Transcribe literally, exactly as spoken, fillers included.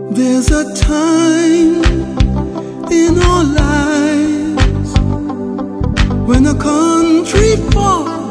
There's a time in our lives when a country falls